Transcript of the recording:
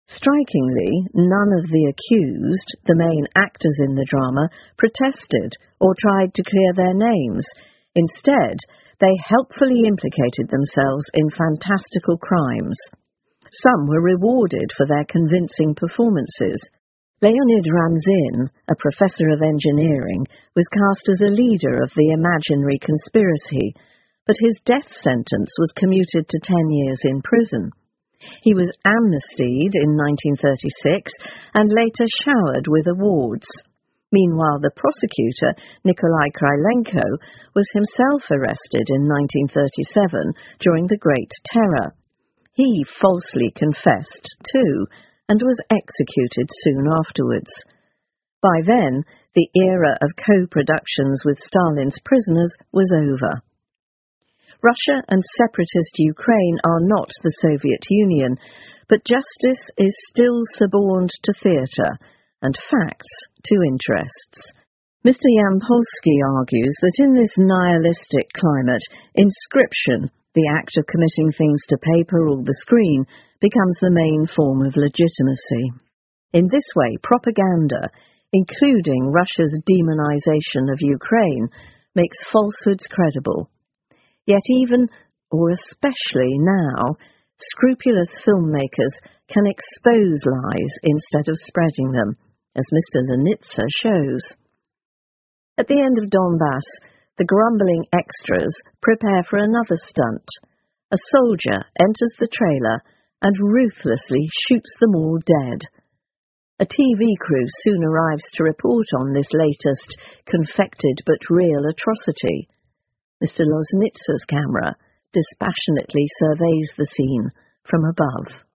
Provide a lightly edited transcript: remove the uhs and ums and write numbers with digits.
Strikingly, none of the accused, the main actors in the drama, protested or tried to clear their names. Instead, they helpfully implicated themselves in fantastical crimes. Some were rewarded for their convincing performances. Leonid Ramzin, a professor of engineering, was cast as a leader of the imaginary conspiracy, but his death sentence was commuted to 10 years in prison. He was amnestied in 1936 and later showered with awards. Meanwhile, the prosecutor, Nikolai Krylenko, was himself arrested in 1937 during the Great Terror. He falsely confessed, too, and was executed soon afterwards. By then, the era of co-productions with Stalin's prisoners was over. Russia and separatist Ukraine are not the Soviet Union, but justice is still suborned to theatre and facts to interests. Mr. Yampolsky argues that in this nihilistic climate, inscription, the act of committing things to paper or the screen, becomes the main form of legitimacy. In this way, propaganda, including Russia's demonization of Ukraine, makes falsehoods credible. Yet even, or especially now, scrupulous filmmakers can expose lies instead of spreading them, as Mr. Lenitsa shows. At the end of Donbass, the grumbling extras prepare for another stunt. A soldier enters the trailer and ruthlessly shoots them all dead. A TV crew soon arrives to report on this latest, confected but real atrocity. Mr. Loznitsa's camera dispassionately surveys the scene from above.